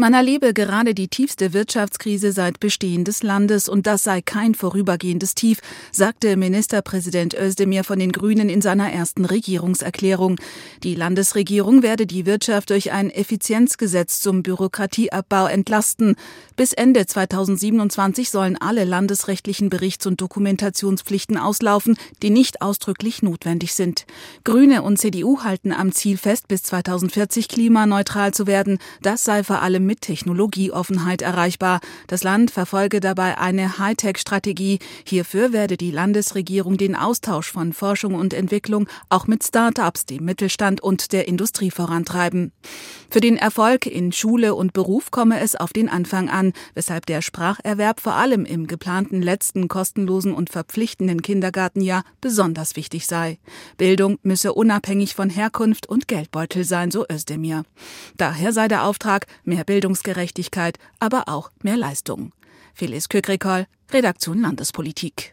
Man erlebe gerade die tiefste Wirtschaftskrise seit Bestehen des Landes und das sei kein vorübergehendes Tief, sagte Ministerpräsident Özdemir von den Grünen in seiner ersten Regierungserklärung. Die Landesregierung werde die Wirtschaft durch ein Effizienzgesetz zum Bürokratieabbau entlasten. Bis Ende 2027 sollen alle landesrechtlichen Berichts- und Dokumentationspflichten auslaufen, die nicht ausdrücklich notwendig sind. Grüne und CDU halten am Ziel fest, bis 2040 klimaneutral zu werden. Das sei vor allem mit Technologieoffenheit erreichbar. Das Land verfolge dabei eine Hightech-Strategie. Hierfür werde die Landesregierung den Austausch von Forschung und Entwicklung auch mit Start-ups, dem Mittelstand und der Industrie vorantreiben. Für den Erfolg in Schule und Beruf komme es auf den Anfang an, weshalb der Spracherwerb vor allem im geplanten letzten kostenlosen und verpflichtenden Kindergartenjahr besonders wichtig sei. Bildung müsse unabhängig von Herkunft und Geldbeutel sein, so Özdemir. Daher sei der Auftrag mehr Bildungsgerechtigkeit, aber auch mehr Leistung. Phyllis Kükrikol, Redaktion Landespolitik.